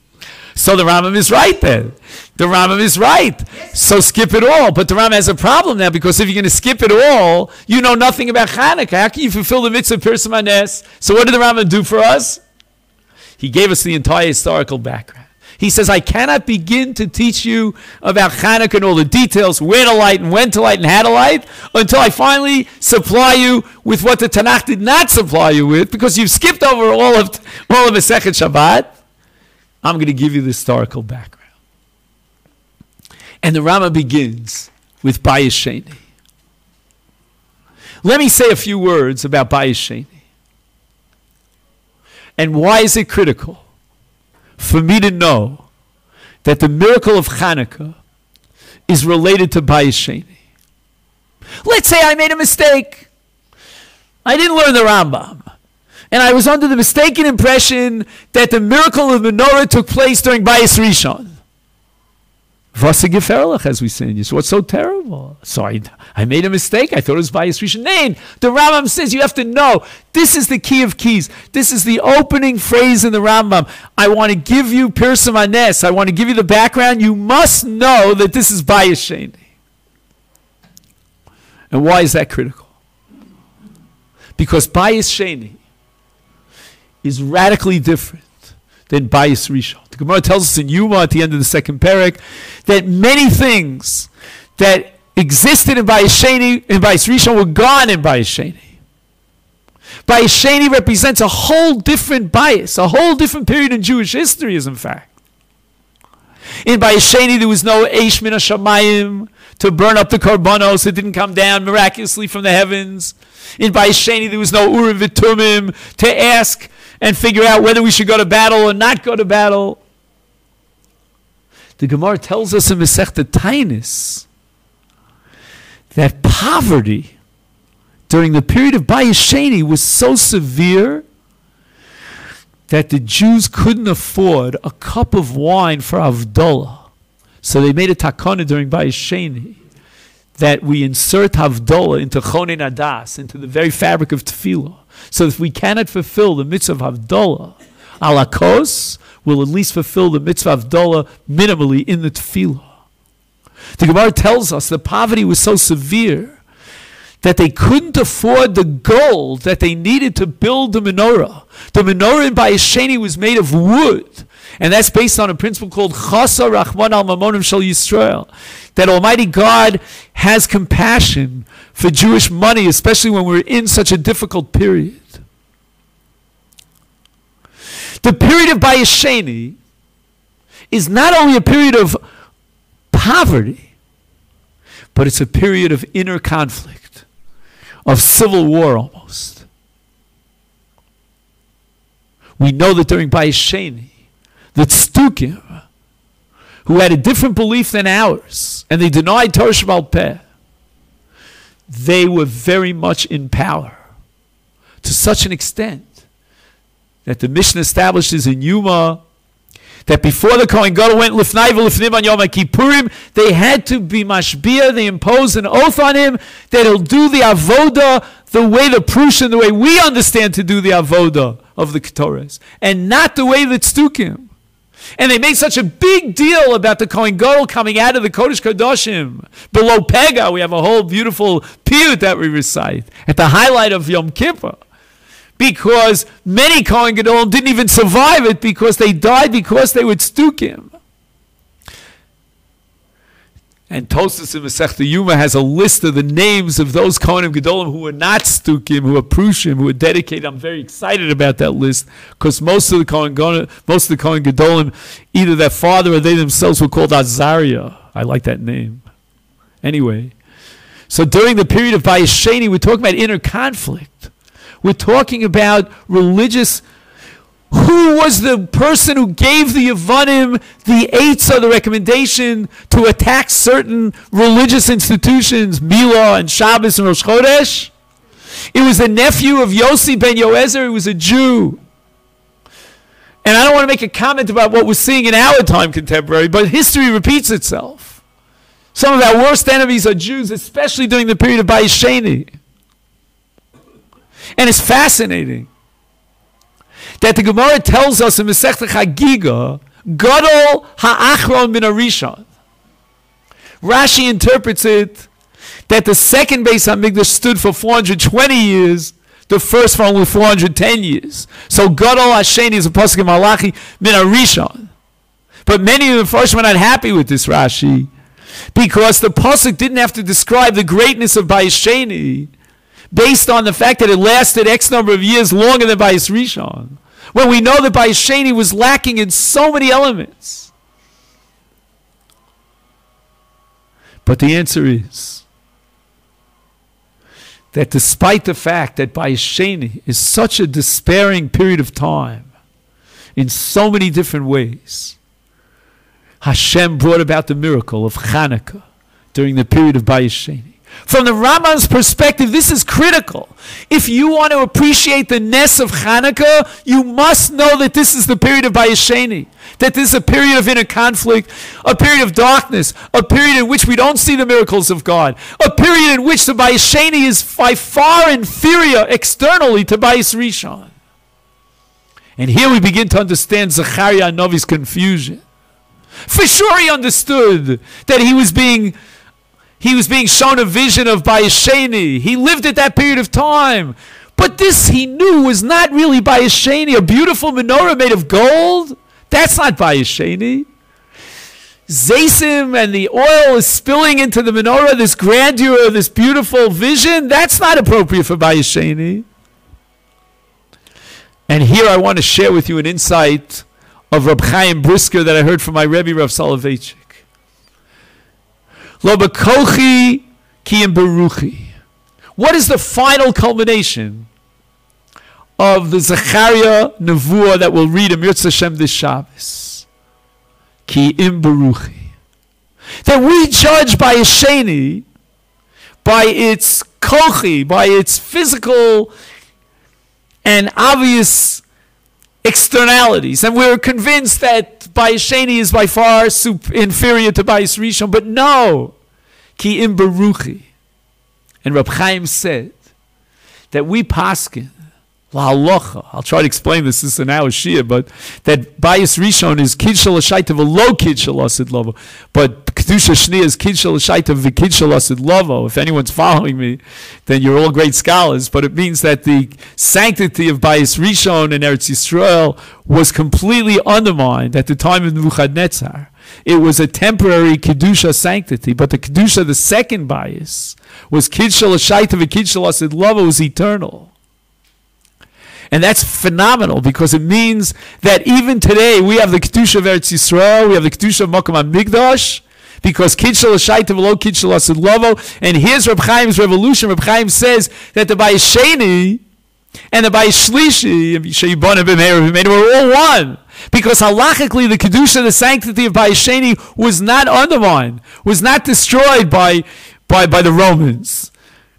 So the Rambam is right then. The Rambam is right. Yes. So skip it all. But the Rambam has a problem now, because if you're going to skip it all, you know nothing about Chanukah. How can you fulfill the mitzvah of Pirsum HaNes? So what did the Rambam do for us? He gave us the entire historical background. He says, I cannot begin to teach you about Chanukah and all the details, where to light and when to light and how to light, until I finally supply you with what the Tanakh did not supply you with, because you've skipped over all of all of Masechet Shabbat. I'm going to give you the historical background. And the Rambam begins with Bayis Sheni. Let me say a few words about Bayis Sheni. And why is it critical for me to know that the miracle of Chanukah is related to Bayis Sheni? Let's say I made a mistake. I didn't learn the Rambam. And I was under the mistaken impression that the miracle of menorah took place during Bayis Rishon. Was geferlich, as we say in Yisrael. What's so terrible? So I, I made a mistake. I thought it was Bayis Rishon. Nein, the Rambam says you have to know. This is the key of keys. This is the opening phrase in the Rambam. I want to give you Pirsum HaNes. I want to give you the background. You must know that this is Bayis Sheni. And why is that critical? Because Bayis Sheni is radically different than Bayis Rishon. The Gemara tells us in Yuma at the end of the second parak that many things that existed in Bayis Sheni and Bayis Rishon were gone in Bayis Sheni. Bayis Sheni represents a whole different bias, a whole different period in Jewish history, as in fact. In Bayis Sheni there was no Eish Min HaShamayim to burn up the Korbanos. It didn't come down miraculously from the heavens. In Bayis Sheni there was no Urim V'Tumim to ask and figure out whether we should go to battle or not go to battle. The Gemara tells us in Masechta Tainis that poverty during the period of Bayis Sheni was so severe that the Jews couldn't afford a cup of wine for Havdalah. So they made a takana during Bayis Sheni that we insert Havdalah into Chonin Adas, into the very fabric of Tefillah. So if we cannot fulfill the mitzvah of Havdalah, ala kos, we'll at least fulfill the mitzvah of Havdalah minimally in the Tefillah. The Gemara tells us the poverty was so severe that they couldn't afford the gold that they needed to build the menorah. The menorah in Bayis Sheni was made of wood, and that's based on a principle called Chasa Rachman al Mamonim Shel Yisrael, that Almighty God has compassion for Jewish money, especially when we're in such a difficult period. The period of Bayis Sheni is not only a period of poverty, but it's a period of inner conflict, of civil war almost. We know that during Bayis Sheni, the Tzdukim, who had a different belief than ours, and they denied Torah Sheba'al Peh, they were very much in power, to such an extent that the Mishnah establishes in Yuma that before the Kohen Gadol went Lifnai v'Lifnim on Yom HaKippurim, they had to be mashbia, they imposed an oath on him that he'll do the avoda the way the Prussian, the way we understand to do the avoda of the Ketores, and not the way the Tzdukim. And they made such a big deal about the Kohen Gadol coming out of the Kodesh Kadoshim. Below Pega, we have a whole beautiful piyut that we recite at the highlight of Yom Kippur. Because many Kohen Gadol didn't even survive it because they died because they were Tzdukim. And Tosfos in Masechta Yuma has a list of the names of those Kohanim Gedolim who were not Tzdukim, who were Prushim, who were dedicated. I'm very excited about that list because most of the Kohen most of the Kohen Gedolim, either their father or they themselves were called Azariah. I like that name. Anyway, so during the period of Bayis Sheni, we're talking about inner conflict. We're talking about religious. Who was the person who gave the Yevanim the eitzah, the recommendation to attack certain religious institutions, Milah and Shabbos and Rosh Chodesh? It was the nephew of Yossi ben Yoezer. He was a Jew. And I don't want to make a comment about what we're seeing in our time contemporary, but history repeats itself. Some of our worst enemies are Jews, especially during the period of Bayis Sheni. And it's fascinating that the Gemara tells us in Masechta Chagiga, Gadol ha'achron min harishon. Rashi interprets it that the second Beis HaMikdash stood for four hundred twenty years, the first for only four hundred ten years. So Gadol ha'sheni is a pasuk in Malachi min harishon. But many of the Mepharshim are not happy with this Rashi because the pasuk didn't have to describe the greatness of Bayis Sheni based on the fact that it lasted X number of years longer than Bayis Rishon, when we know that Bayis Sheni was lacking in so many elements. But the answer is that despite the fact that Bayis Sheni is such a despairing period of time in so many different ways, Hashem brought about the miracle of Chanukah during the period of Bayis Sheni. From the Rambam's perspective, this is critical. If you want to appreciate the ness of Chanukah, you must know that this is the period of Bayis Sheni, that this is a period of inner conflict, a period of darkness, a period in which we don't see the miracles of God, a period in which the Bayis Sheni is by far inferior externally to Bayis Rishon. And here we begin to understand Zechariah Novi's confusion. For sure he understood that he was being He was being shown a vision of Bayis Sheni. He lived at that period of time. But this he knew was not really Bayis Sheni. A beautiful menorah made of gold? That's not Bayis Sheni. Zaysim and the oil is spilling into the menorah, this grandeur, this beautiful vision. That's not appropriate for Bayis Sheni. And here I want to share with you an insight of Reb Chaim Brisker that I heard from my Rebbe, Rav Soloveitchik. Lo b'kochi ki im beruchi. What is the final culmination of the Zechariah Nevuah that we'll read in Mirz Hashem this Shabbos? Ki im beruchi. That we judge Bayis Sheni by its kochi, by its physical and obvious externalities, and we're convinced that Bayis Sheni is by far super inferior to Bayis Rishon, but no, ki im beruchi. And Reb Chaim said that we paskin lahalocha. I'll try to explain this. This is an hour shia, but that Bayis Rishon is kid shel hashaita v'lo kid shel asid lovo, but kedusha shnia is kid shel hashaita v'kid shel asid lovo. If anyone's following me, then you're all great scholars. But it means that the sanctity of Bayis Rishon in Eretz Yisrael was completely undermined at the time of Nebuchadnezzar. it was a temporary Kedusha sanctity. But the Kedusha, the second bias, was Kidsha L'Shaita v'Kidsha L'Asid Lava, was eternal. And that's phenomenal, because it means that even today we have the Kedusha of Eretz Yisrael, we have the Kedusha of Makom HaMikdash, because Kidsha L'Shaita v'lo Kidsha L'Asid Lava. And here's Reb Chaim's revolution. Reb Chaim says that the Bayis Sheni and the Bayis Shlishi were all one. Because halachically, the Kedusha, the sanctity of Bayis Sheni, was not undermined, was not destroyed by, by, by the Romans,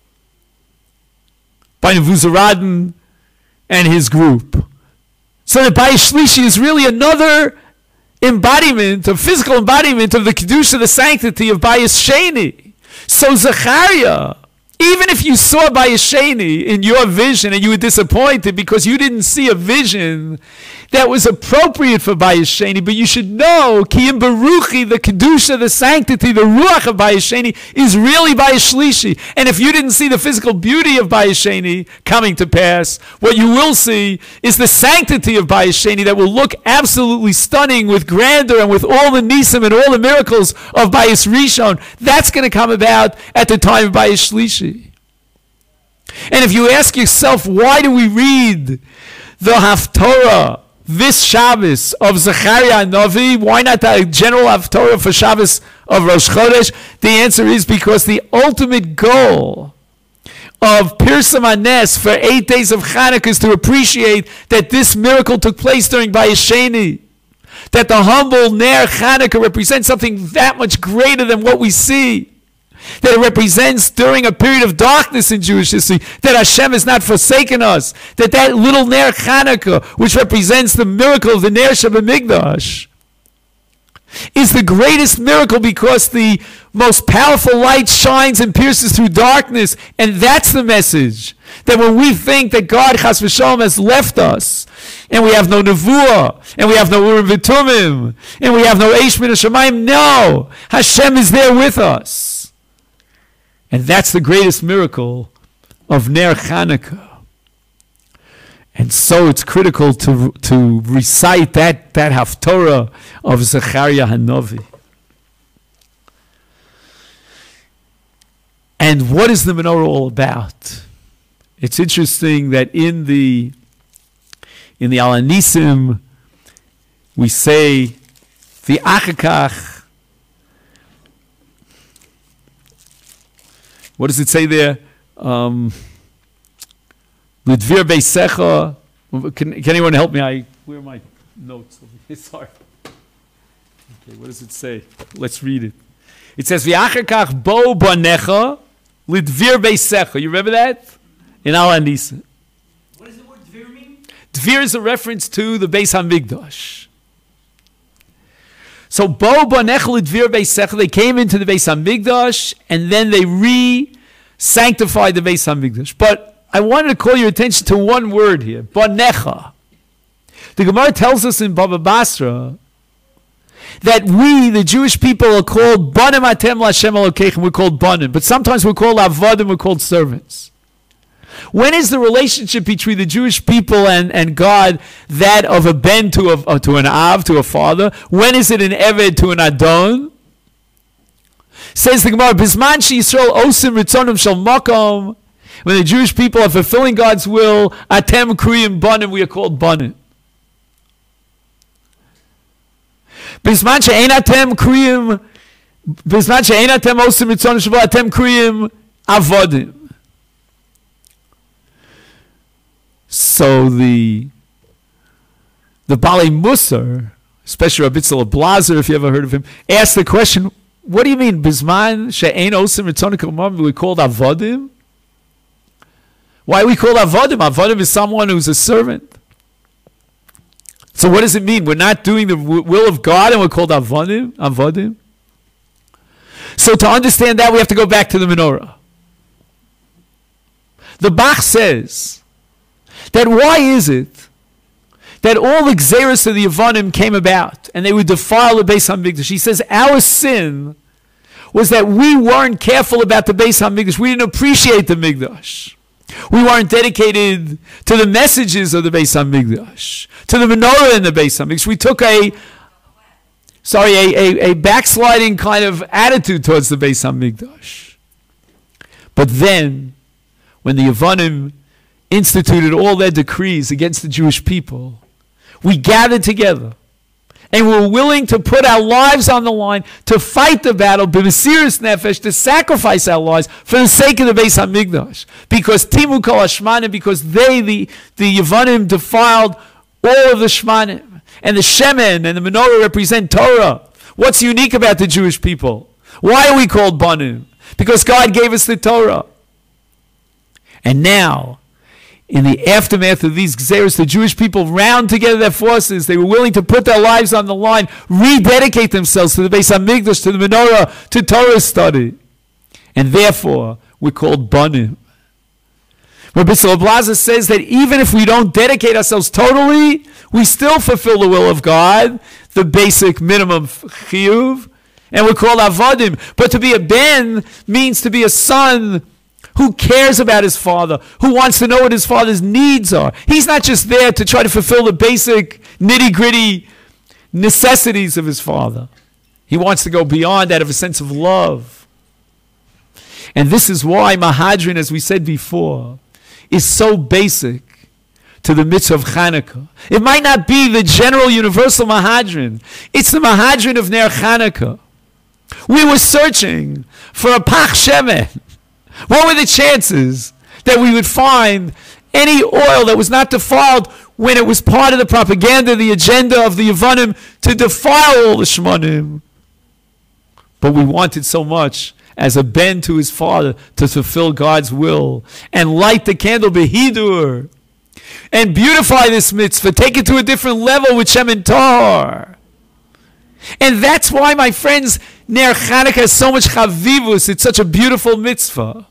by Nebuzaradan and his group. So the Bayis Shlishi is really another embodiment, a physical embodiment of the Kedusha, the sanctity of Bayis Sheni. So Zechariah, even if you saw Bayis Sheni in your vision and you were disappointed because you didn't see a vision that was appropriate for Bayis Sheni, but you should know, Ki im Beruchi, the Kedusha, the sanctity, the Ruach of Bayis Sheni is really Bayis Shlishi. And if you didn't see the physical beauty of Bayis Sheni coming to pass, what you will see is the sanctity of Bayis Sheni that will look absolutely stunning with grandeur and with all the nisim and all the miracles of Bayis Rishon. That's going to come about at the time of Bayis Shlishi. And if you ask yourself, why do we read the Haftorah this Shabbos of Zechariah Novi? Why not the general Haftorah for Shabbos of Rosh Chodesh? The answer is because the ultimate goal of Pirsum HaNes for eight days of Chanukah is to appreciate that this miracle took place during Bayis Sheni. That the humble Ner Chanukah represents something that much greater than what we see. That it represents during a period of darkness in Jewish history, that Hashem has not forsaken us, that that little Ner Chanukah, which represents the miracle of the Ner Shabamigdash, is the greatest miracle because the most powerful light shines and pierces through darkness. And that's the message. That when we think that God, Chas v'Shalom, has left us, and we have no Nevuah, and we have no Urim v'Tumim, and we have no Eish Min HaShamayim, no, Hashem is there with us. And that's the greatest miracle of Ner Chanukah. And so it's critical to, to recite that, that Haftorah of Zechariah Hanovi. And what is the menorah all about? It's interesting that in the in the Al Anisim we say the Achakach. What does it say there? Um, L'dvir beisecha. Can, can anyone help me? I where are my notes? Sorry. Okay, what does it say? Let's read it. It says v'achakach bo banecha l'dvir beisecha. You remember that? In Al Anisa. What does the word dvir mean? Dvir is a reference to the Beis Hamikdash. So bo banecha l'dvir beisecha. They came into the Beis Hamikdash and then they re-sanctified the Beis Hamikdash. But I wanted to call your attention to one word here, banecha. The Gemara tells us in Baba Basra that we, the Jewish people, are called banim atem l'Hashem Elokeichem. We're called banim, but sometimes we're called avodim. We're called servants. When is the relationship between the Jewish people and, and God that of a ben to a, uh, to an av, to a father? When is it an eved to an adon? Says the Gemara, Bisman sheYisrael osim ritzonim shel makom. When the Jewish people are fulfilling God's will, atem kriyim banim, we are called banim. Bisman she'ein atem kriyim, bisman she'ein atem osim ritzonim shel makom, atem kriyim avodim. So the the Bali Musar, especially Rabbi Tzal Blazer, if you ever heard of him, asked the question, what do you mean? Bisman she'ein osim ritzonim shel makom, we called avodim? Why are we called avodim? Avodim is someone who's a servant. So what does it mean? We're not doing the will of God and we're called avodim? Avodim? So to understand that, we have to go back to the menorah. The Bach says that why is it that all the Xeris of the Avodim came about and they would defile the Beis HaMikdash? He says our sin was that we weren't careful about the Beis HaMikdash. We didn't appreciate the Mikdash. We weren't dedicated to the messages of the Beis HaMikdash, to the menorah in the Beis HaMikdash. We took a sorry, a, a, a backsliding kind of attitude towards the Beis HaMikdash. But then, when the Yevanim instituted all their decrees against the Jewish people, we gathered together and we were willing to put our lives on the line to fight the battle, b'mesiras nefesh, to sacrifice our lives for the sake of the Beis HaMikdash. Because timu kol hashmanim, because they, the, the Yevanim, defiled all of the shmanim. And the shemen and the menorah represent Torah. What's unique about the Jewish people? Why are we called banim? Because God gave us the Torah. And now, in the aftermath of these gzeros, the Jewish people round together their forces. They were willing to put their lives on the line, rededicate themselves to the Beis HaMikdash, to the menorah, to Torah study. And therefore, we're called banim. Rabbi Tzvi Blaza says that even if we don't dedicate ourselves totally, we still fulfill the will of God, the basic minimum chiyuv, and we're called avodim. But to be a ben means to be a son who cares about his father, who wants to know what his father's needs are. He's not just there to try to fulfill the basic nitty-gritty necessities of his father. He wants to go beyond that of a sense of love. And this is why Mahadrin, as we said before, is so basic to the mitzvah of Chanukah. It might not be the general universal Mahadrin. It's the Mahadrin of Ner Chanukah. We were searching for a Pach Shemen. What were the chances that we would find any oil that was not defiled when it was part of the propaganda, the agenda of the Yevanim to defile all the Shmanim? But we wanted so much as a ben to his father to fulfill God's will and light the candle behidur and beautify this mitzvah, take it to a different level with Shem and Tar. And that's why, my friends, Ner Chanukah has so much chavivus. It's such a beautiful mitzvah.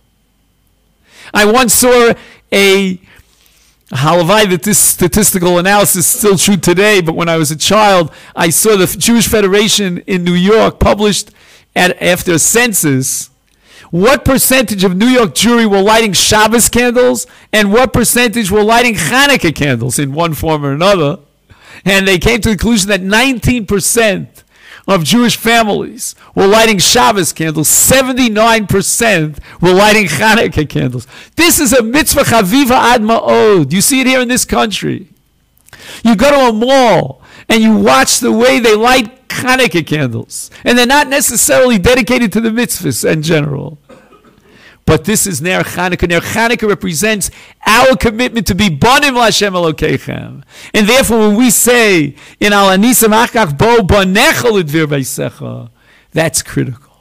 I once saw a halavai that this statistical analysis is still true today, but when I was a child, I saw the Jewish Federation in New York published at, after a census what percentage of New York Jewry were lighting Shabbos candles and what percentage were lighting Hanukkah candles in one form or another. And they came to the conclusion that nineteen percent of Jewish families were lighting Shabbos candles, seventy-nine percent were lighting Hanukkah candles. This is a mitzvah chaviva ad ma'od. You see it here in this country. You go to a mall and you watch the way they light Hanukkah candles. And they're not necessarily dedicated to the mitzvahs in general. But this is Ner Chanukah. Ner Chanukah represents our commitment to be banim l'Hashem Elokeichem. And therefore, when we say in Al Anisam Achach Bo Banecha L'Dvir Beisecha, that's critical.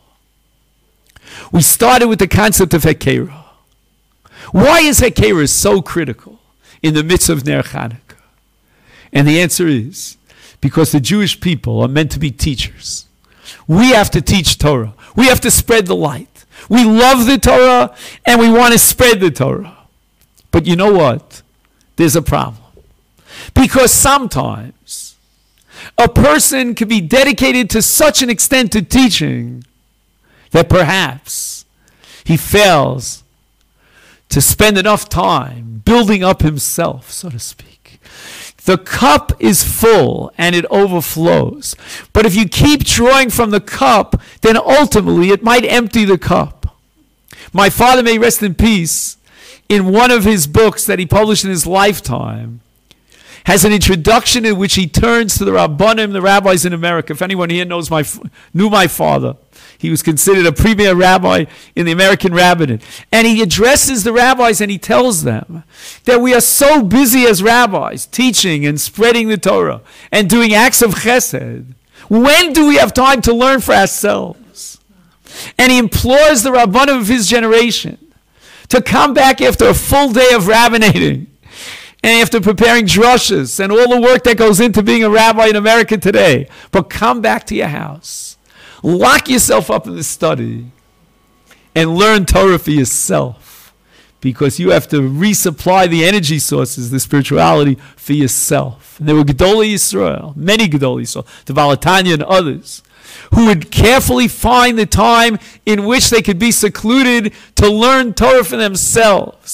We started with the concept of Hekera. Why is Hekera so critical in the midst of Ner Chanukah? And the answer is because the Jewish people are meant to be teachers. We have to teach Torah. We have to spread the light. We love the Torah and we want to spread the Torah. But you know what? There's a problem. Because sometimes a person can be dedicated to such an extent to teaching that perhaps he fails to spend enough time building up himself, so to speak. The cup is full and it overflows. But if you keep drawing from the cup, then ultimately it might empty the cup. My father, may rest in peace, in one of his books that he published in his lifetime, has an introduction in which he turns to the Rabbanim, the rabbis in America. If anyone here knows my, knew my father, he was considered a premier rabbi in the American rabbinate. And he addresses the rabbis and he tells them that we are so busy as rabbis, teaching and spreading the Torah and doing acts of chesed. When do we have time to learn for ourselves? And he implores the Rabbanim of his generation to come back after a full day of rabbinating and after preparing drushes and all the work that goes into being a rabbi in America today. But come back to your house. Lock yourself up in the study and learn Torah for yourself, because you have to resupply the energy sources, the spirituality, for yourself. And there were Gedolei Yisrael, many Gedolei Yisrael, the Baal HaTanya and others, who would carefully find the time in which they could be secluded to learn Torah for themselves.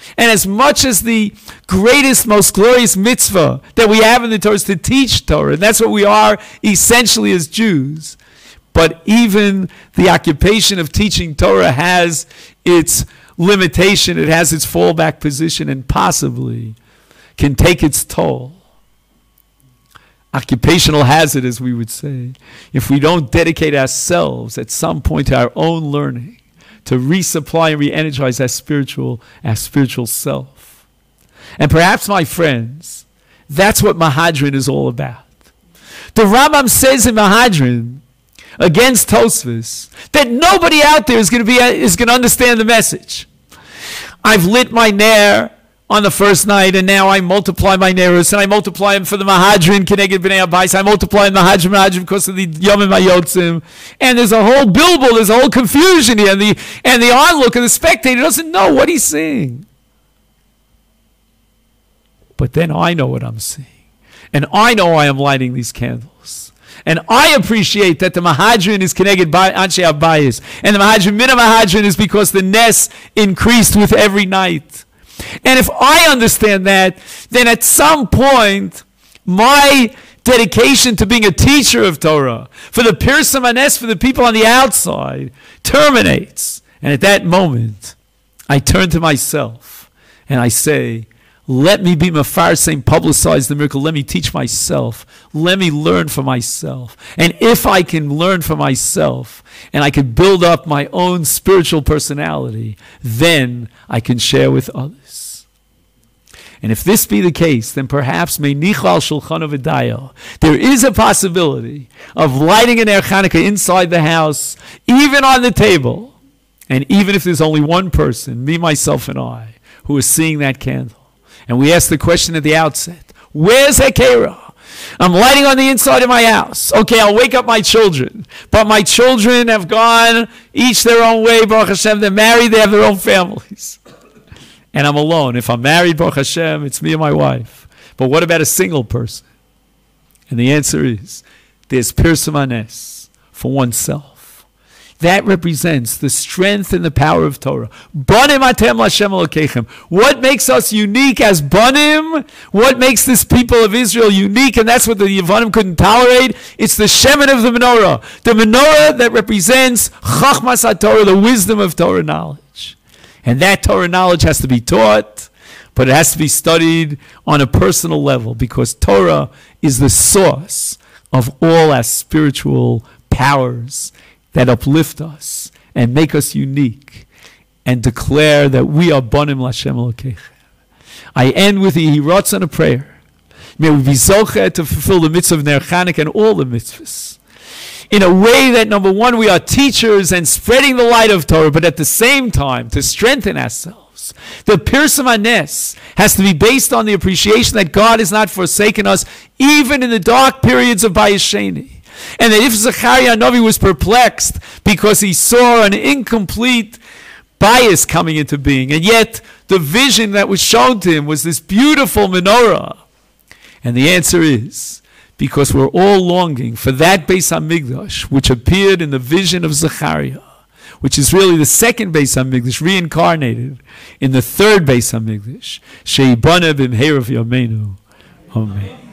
And as much as the greatest, most glorious mitzvah that we have in the Torah is to teach Torah, and that's what we are essentially as Jews, but even the occupation of teaching Torah has its limitation, it has its fallback position, and possibly can take its toll. Occupational hazard, as we would say, if we don't dedicate ourselves at some point to our own learning, to resupply and re-energize our spiritual, our spiritual self. And perhaps, my friends, that's what Mahadran is all about. The Rambam says in Mahadran, against Tosfos, that nobody out there is going to be is going to understand the message. I've lit my ner on the first night, and now I multiply my nerus, and I multiply them for the Mahadran, Keneged B'nai Abayis. I multiply the Mahadran, Mahadran because of the Yomim Hayotzim. And there's a whole bilbul, there's a whole confusion here, and the, and the onlooker, the spectator, doesn't know what he's seeing. But then I know what I'm seeing. And I know I am lighting these candles. And I appreciate that the Mahadran is connected by Anshe Abayis. And the Mahadran, Mina Mahadran, is because the Nes increased with every night. And if I understand that, then at some point, my dedication to being a teacher of Torah, for the Pirsum Hanes, for the people on the outside, terminates. And at that moment, I turn to myself and I say, let me be Mefarsim, publicize the miracle. Let me teach myself. Let me learn for myself. And if I can learn for myself and I can build up my own spiritual personality, then I can share with others. And if this be the case, then perhaps Meinichal Shulchan V'Daya, there is a possibility of lighting an Ner Chanukah inside the house, even on the table, and even if there's only one person, me, myself, and I, who is seeing that candle. And we asked the question at the outset, where's Hakera? I'm lighting on the inside of my house. Okay, I'll wake up my children. But my children have gone each their own way, Baruch Hashem. They're married, they have their own families. And I'm alone. If I'm married, Baruch Hashem, it's me and my wife. But what about a single person? And the answer is, there's Pirsum Hanes for oneself. That represents the strength and the power of Torah. Banim atem l'Hashem Elokechem. What makes us unique as Banim? What makes this people of Israel unique? And that's what the Yevanim couldn't tolerate. It's the Shemen of the menorah. The menorah that represents Chachmas HaTorah, the wisdom of Torah knowledge. And that Torah knowledge has to be taught, but it has to be studied on a personal level, because Torah is the source of all our spiritual powers that uplift us and make us unique and declare that we are Banim l'Hashem Elokechem. I end with a Yiratzon and a prayer. May we be Zocheh to fulfill the mitzvah of Ner Chanukah and all the mitzvahs in a way that, number one, we are teachers and spreading the light of Torah, but at the same time, to strengthen ourselves. The Pirsum Hanes has to be based on the appreciation that God has not forsaken us, even in the dark periods of Bayis Sheni. And that if Zechariah Novi was perplexed because he saw an incomplete bias coming into being, and yet the vision that was shown to him was this beautiful menorah. And the answer is, because we're all longing for that Beis HaMikdash, which appeared in the vision of Zechariah, which is really the second Beis HaMikdash, reincarnated in the third Beis HaMikdash. Sheibana b'mheira v'yameinu. Amen.